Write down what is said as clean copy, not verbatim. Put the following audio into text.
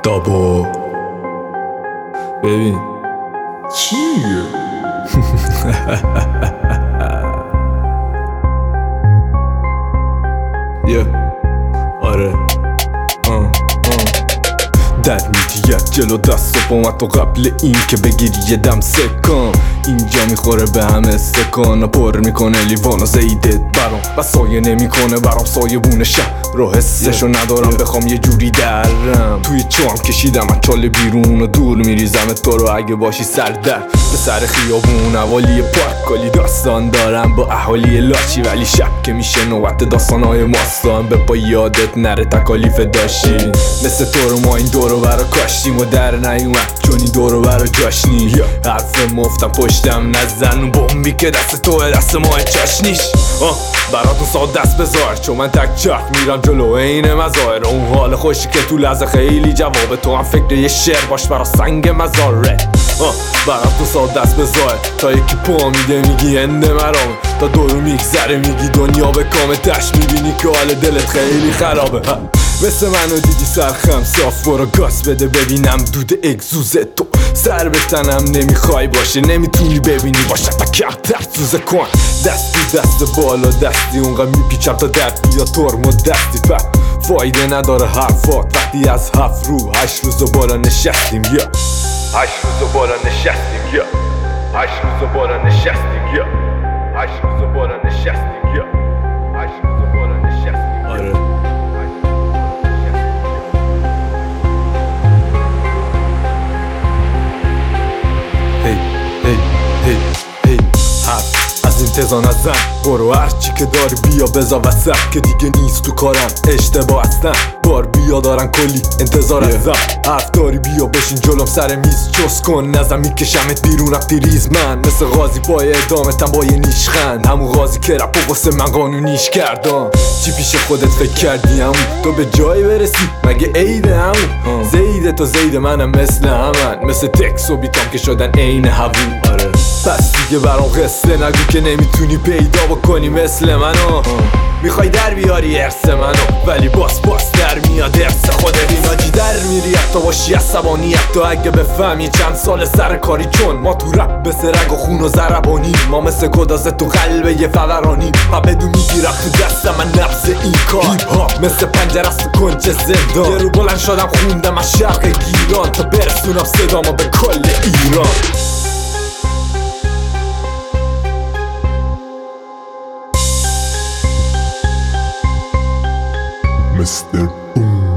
دابو ببین چیه؟ یه آره در میدید جلو دست و پامت تو قبل این که بگیری یه دم سکن اینجا میخوره به هم استکان پر میکنه لیوان و زیدت برام و سایه نمیکنه برام سایه بونه شب رو حسشو ندارم بخوام یه جوری درم توی چوام کشیدم از چاله بیرون و دور میریزم تو رو اگه باشی سردر به سر خیابون اوالی پارک کلی داستان دارم با اهالی لاچی ولی شب که میشه نوبت داستانهای ماستان به پا یادت نره تکالیف داشتی مثل تو رو ما این دورو برا کاشتیم و در نیومد چون این دورو برا جاشنی حرف مفتم پشتم نزن بمبی که دست توه دست ماه چاشنیش براتون ساد دست بذار چون من تک چرخ میرم جلو این مزار اون حال خوشی که تو لحظه خیلی جواب تو هم فکر یه شعر باش برا سنگ مزاره براتون ساد دست بذار تا یکی پا میده میگی هنده مرام تا دورو میگذره میگی دنیا به کامتش میبینی که حال دلت خیلی خرابه مثل منو دیدی سرخم صاف برو گاز بده ببینم دود اگزوز تو سر به تنم نمیخوای باشه نمیتونی ببینی باشه تا کمتر سوزه کن دستی دست بالا دستی اونقدر میپیچم تا درد بیا ترم و دستی فایده نداره حرفات وقتی از 7 رو 8 روز بالا نشستیم 8 روز بالا نشستیم 8 روز بالا نشستیم 8 روز بالا نشستیم 8 روز بالا نشستیم آره انتظار نزن برو هرچی که داری بیا بزا وسط که دیگه نیست تو کارم اشتباه هستن بار بیا دارن کلی انتظار ازم حرف داری بیا بشین جلوم سر میز چست کن نزم میکشمت بیرون رفتی ریز من مثل غازی پای ادامتم با یه نیشخند همون غازی که رپ و واسه من قانونیش کردم چی پیش خودت فکر کردی همون تو به جایی برسی مگه عیده همون زیده تو زیده منم مثل همن مثل تکس و بیتام که شدن عین هوون آره پس دیگه برام قصه نگو که نمیتونی پیدا بکنی مثل منو میخوای در بیاری ارث منو ولی باس در میاد ارث خودت ایناجی در میری حتی باشی عصبانی حتی اگه بفهمی چند سال سر کاری چون ما تو رپ به رگ و خون و ضربانی ما مثل گدازه تو قلب یه فورانی و بدون میگیرم تو دستم من نفس این کار هیپ هاپ مثل پنجره است تو کنج زندان یه رو بلند شدم خوندم از شرق گیران تا برسونم صدامو به کل ایران Mr. Boom